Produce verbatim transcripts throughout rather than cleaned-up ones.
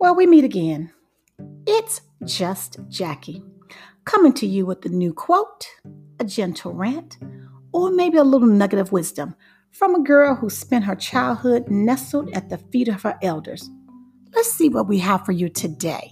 Well, we meet again. It's just Jackie, coming to you with a new quote, a gentle rant, or maybe a little nugget of wisdom from a girl who spent her childhood nestled at the feet of her elders. Let's see what we have for you today.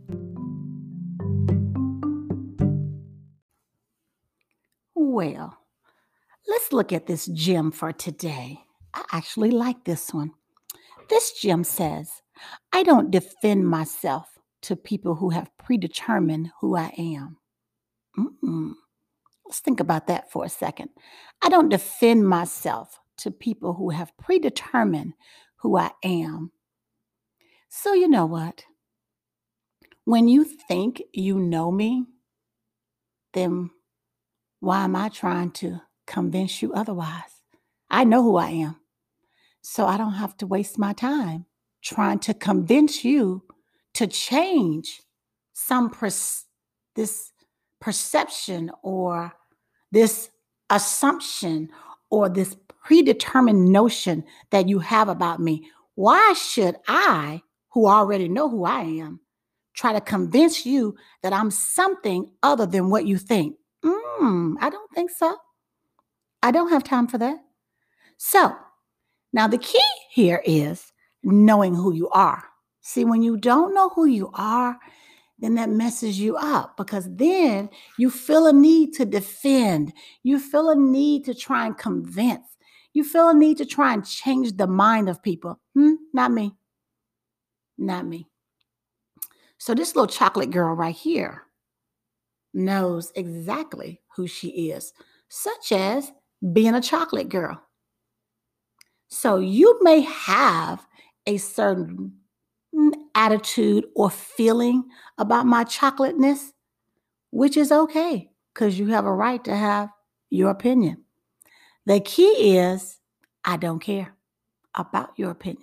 Well, let's look at this gem for today. I actually like this one. This gem says, I don't defend myself to people who have predetermined who I am. Mm-mm. Let's think about that for a second. I don't defend myself to people who have predetermined who I am. So, you know what? When you think you know me, then why am I trying to convince you otherwise? I know who I am. So I don't have to waste my time trying to convince you to change some per- this perception or this assumption or this predetermined notion that you have about me. Why should I, who already know who I am, try to convince you that I'm something other than what you think? Mm, I don't think so. I don't have time for that. So, now the key here is knowing who you are. See, when you don't know who you are, then that messes you up because then you feel a need to defend. You feel a need to try and convince. You feel a need to try and change the mind of people. Hmm? Not me. Not me. So this little chocolate girl right here knows exactly who she is, such as being a chocolate girl. So you may have a certain attitude or feeling about my chocolateness, which is okay because you have a right to have your opinion. The key is I don't care about your opinion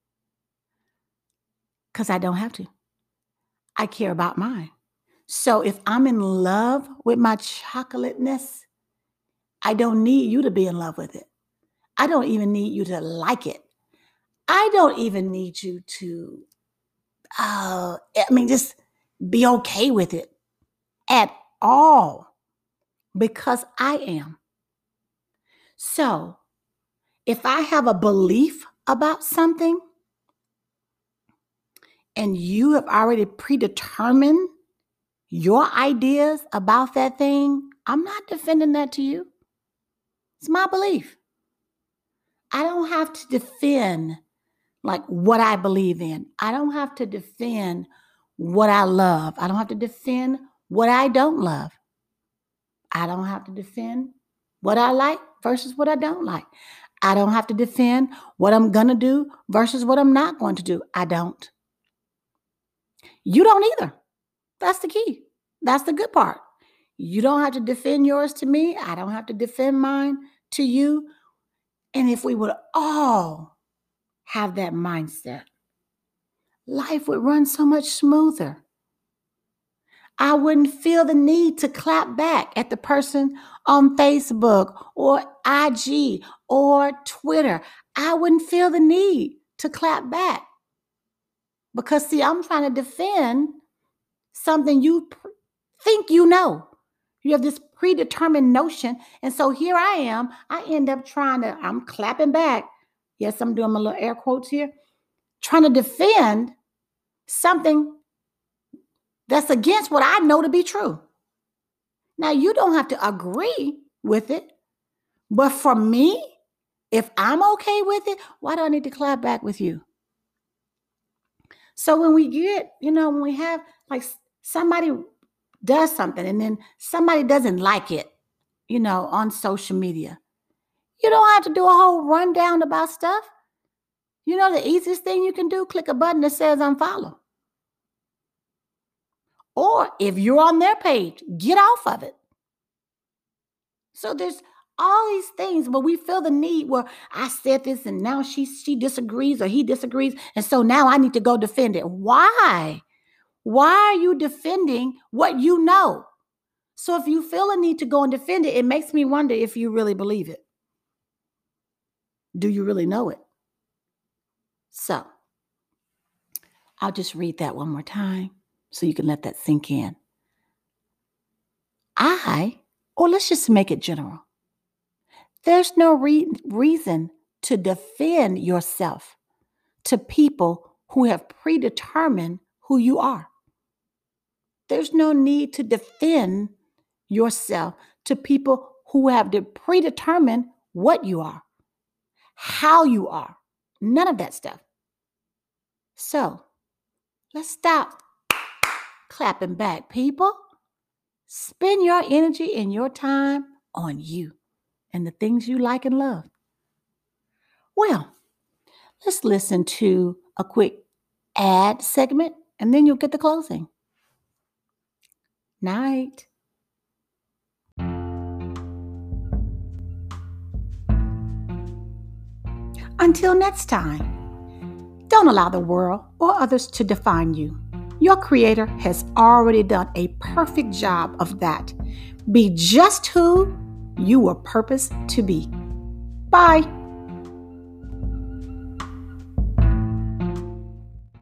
because I don't have to. I care about mine. So if I'm in love with my chocolateness, I don't need you to be in love with it. I don't even need you to like it. I don't even need you to, uh, I mean, just be okay with it at all because I am. So if I have a belief about something and you have already predetermined your ideas about that thing, I'm not defending that to you. It's my belief. I don't have to defend like what I believe in. I don't have to defend what I love. I don't have to defend what I don't love. I don't have to defend what I like versus what I don't like. I don't have to defend what I'm going to do versus what I'm not going to do. I don't. You don't either. That's the key. That's the good part. You don't have to defend yours to me. I don't have to defend mine to you. And if we would all have that mindset, life would run so much smoother. I wouldn't feel the need to clap back at the person on Facebook or I G or Twitter. I wouldn't feel the need to clap back because, see, I'm trying to defend something you pr- think you know. You have this predetermined notion. And so here I am. I end up trying to, I'm clapping back. Yes, I'm doing my little air quotes here, trying to defend something that's against what I know to be true. Now, you don't have to agree with it, but for me, if I'm okay with it, why do I need to clap back with you? So when we get, you know, when we have like somebody does something and then somebody doesn't like it, you know, on social media, you don't have to do a whole rundown about stuff. You know, the easiest thing you can do, click a button that says unfollow. Or if you're on their page, get off of it. So there's all these things, but we feel the need where I said this and now she she disagrees or he disagrees. And so now I need to go defend it. Why? Why are you defending what you know? So if you feel a need to go and defend it, it makes me wonder if you really believe it. Do you really know it? So I'll just read that one more time so you can let that sink in. I, or let's just make it general. There's no re- reason to defend yourself to people who have predetermined who you are. There's no need to defend yourself to people who have de- predetermined what you are, how you are, none of that stuff. So let's stop clapping back, people. Spend your energy and your time on you and the things you like and love. Well, let's listen to a quick ad segment and then you'll get the closing. Night. Until next time, don't allow the world or others to define you. Your Creator has already done a perfect job of that. Be just who you were purposed to be. Bye.